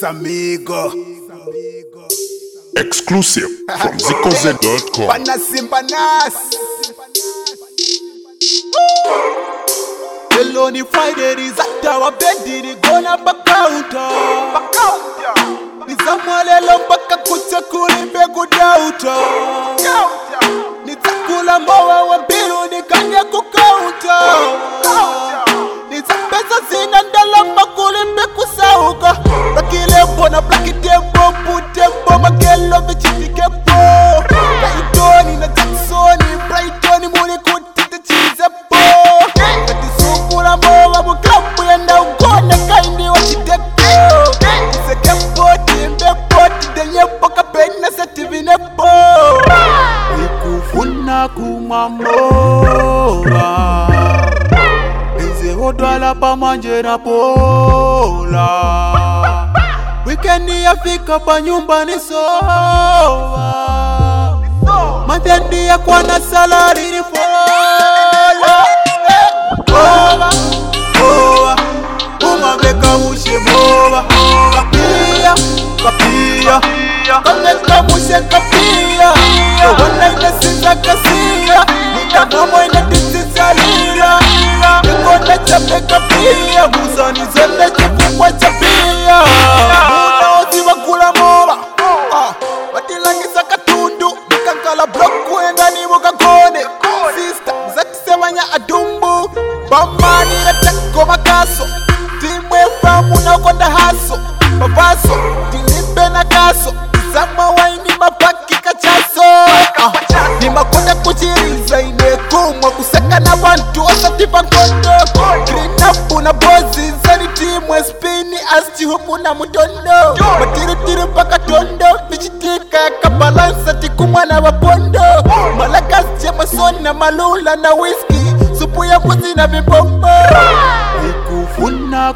Samigo. Exclusive from ZikoZ.com. Banas. Hello, ni Friday, ni Zata wa bedi, ni gona bakauta. Ni zamwale lombaka kucha kulimbe kudauta. Ni takula mbawa wa mbiru, ni kanya kukauta. Ni zapesa zina ndalamba kulimbe kusauka. Rakile mbona blaki tempo, putempo, magelo vichiti kepo. Brightoni na Jacksoni, Brightoni muli kutite chize po. Kati sukula mbawa mukambu yenda ugone kaini wa chiteko. Nise kepo, timbe poti, denye poka pena seti vinepo. Ikufuna kumamoa Hodwala pa manje na pola. Weekendi yafika pa nyumba ni soa. Mantendi ya kwa na salari ni fola. Boba, boba, umabeka mushe boba. Kapia, kapia, kameka mushe kapia. Wana inasinza kasia, nitagamo inatisisalila. Nikona chapeka pia, musani zende chipukwa chapia. Muna ozi wakula moba, watilangisa katundu. Nikankala bloku enda ni mukakone. Sister, mzakisewanya adumbu. Bamani na teko makaso. Timwe famu na konda haso. Babaso, tinipe na kaso. Zama waini mapaki kachaso. Ni makonda kuchiriza inekumwa. Kuseka na bantu osatipa kondo. Green up na bozi zani timwe spini. Asti huku na mudondo. Matiri mpaka tondo. Nichitika ya kabalansa tikumwa na wapondo. Malagas Jameson na malula na whisky. Supu ya mbuzi na vipombo. Ikufuna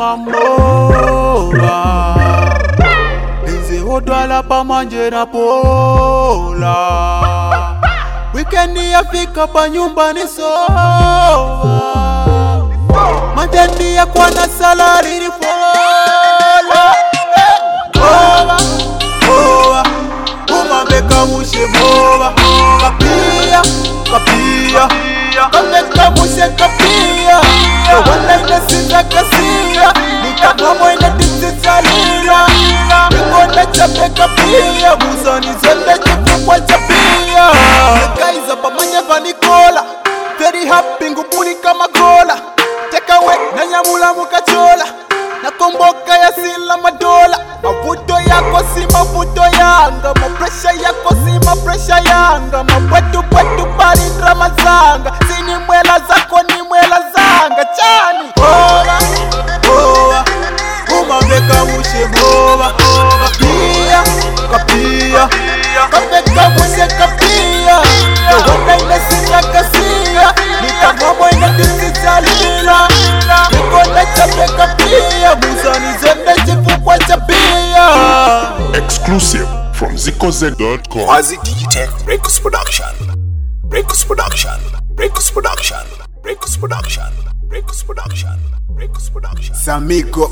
kumamoa Hodwala pa manje na pola. Weekendi yafika pa nyumba ni soa. Mantendi ya kwa na salari ni fola. Boba, boba, umabeka mushe boba. Kapia, kapia, kameka mushe kapia. Wana inasinza kasia, nikagamo inatisisalila. Nikona chapeka pia, musani zende chipukwa chapia. Nikaiza pamanya vanikola, very happy ngubuni kama gola. Take away na nyamula mukachola, na komboka ya sila madola. Mavuto yako si mavuto yanga, mapresha yako si mapresha yanga. Mabwetu bwetu bari drama zanga, sini mwela zako ni mwela zanga. Chani boba, boba, umabeka mushe boba. Kapia, kapia, kameka mushe kapia. Wana inasinza kasia, nikagamo inatisisalila. Nikona chapeka pia, musani zende chipukwa chapia. Exclusive from ZikoZ.com. Quasi Digitech Records Production. Records Production. Records Production. Records Production. Records Production. Records Production. Samigo,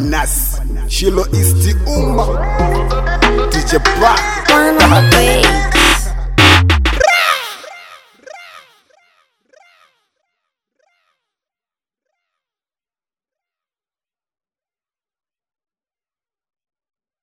banas. Shilo isti uma. DJ Bra. One on the way.